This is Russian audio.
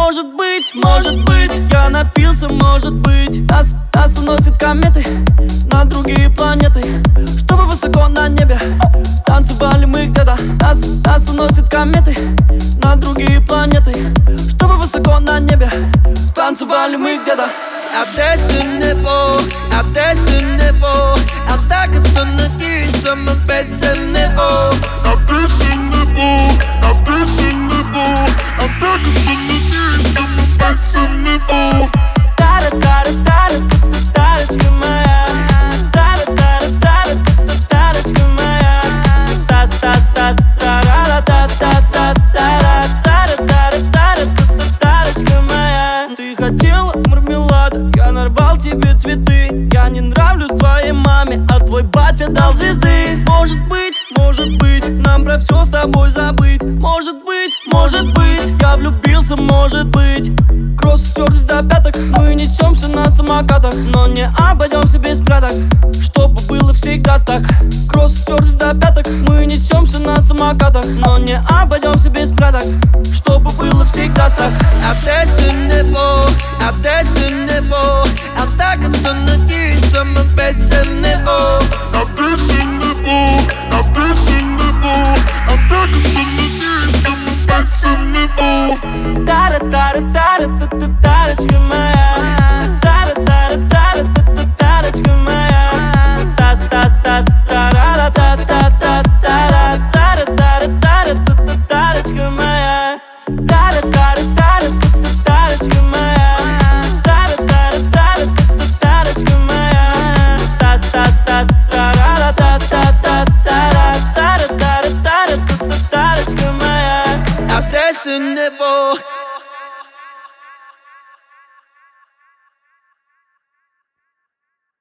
может быть, я напился, может быть. Нас уносит кометы на другие планеты, чтобы высоко на небе танцевали мы где-то. Нас уносит кометы на другие планеты, чтобы высоко на небе танцевали мы где-то. Adesso ne può, adesso ne può, attacca sono chi sono pesse ne può. Adesso ne può, adesso ne può, attacca sono chi sono pesse ne può. Тарочка моя, тарочка моя, тарочка моя. Ты хотела мармелада, я нарвал тебе цветы. Я не нравлюсь твоей маме, а твой батя дал звезды. Может быть, нам про все с тобой забыть. Может быть, я влюбился, может быть. Кросс стерлись до пяток, мы несемся на самокатах, но не обойдемся без пряток, чтобы было всегда так. Кросс стерлись до пяток, мы несемся на самокатах, но не обойдемся без пряток, чтобы было всегда так. Adesso ne può, adesso ne può, attacca sono chi sono pesse ne può. Adesso ne può, adesso ne può, attacca sono chi sono pesse ne può. Тарочка моя.